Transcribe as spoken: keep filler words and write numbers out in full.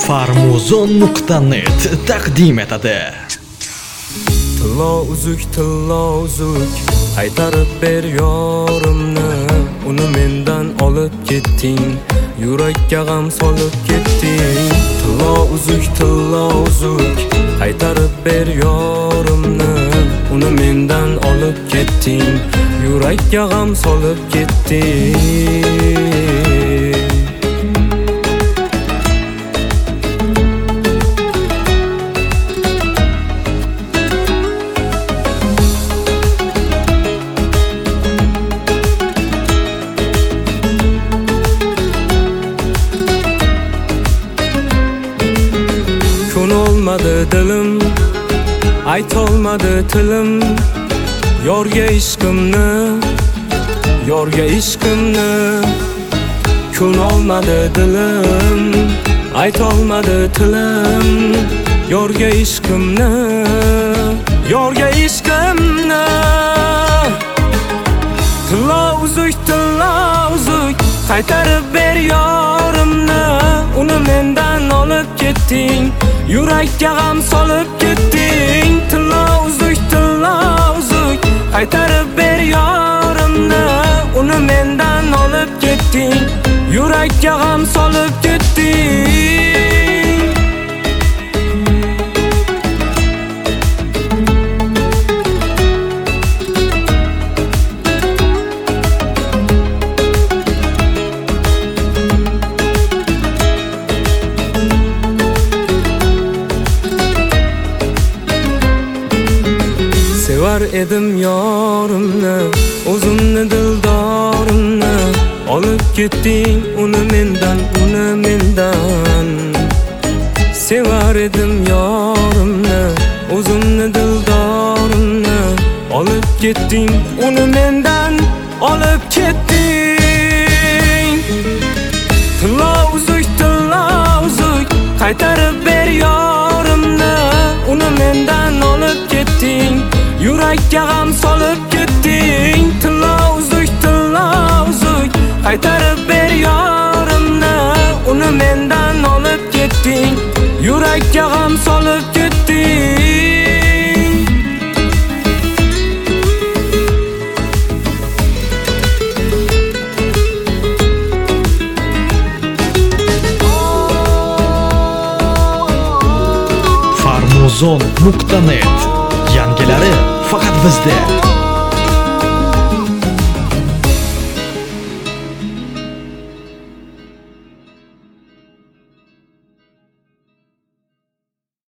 farmuzon nuqta net taqdim etadi. Tillo uzuk, tillo uzuk, qaytarib ber yorimni. Uni mendan olib ketding, yurakka g'am solib ketding. Tillo uzuk, tillo uzuk, qaytarib ber yorimni. Uni mendan olib ketding, yurakka g'am solib ketding. Olmadı dilim, aytolmadı tilim. Yorga ishqimni, yorga ishqimni. Kun olmadı dilim, aytolmadı tilim. Yorga ishqimni, yorga ishqimni. Tillo uzuk, tillo uzuk, qaytarib ber yorimni. Uni mendan olib ketding, yurakka g'am solib ketding. Tillo uzuk, tillo uzuk, qaytarib ber yorimni. Uni mendan olib ketding, yurakka g'am solib ketding. Sevar edim yorimni, o'zimni dildorimni. Olib ketding uni mendan, uni mendan. Sevar edim yorimni, o'zimni dildorimni. Olib ketding uni mendan, olib ketding. Tillo uzuk, tillo uzuk, qaytarib ber yorimni. Uni mendan olib ketding, yurakka g'am solib ketding. Tillo uzuk, tillo uzuk, qaytarib ber yorimni. Uni mendan olib ketding, yurakka g'am solib ketding. farmuzon nuqta net yangilari faqat bizda.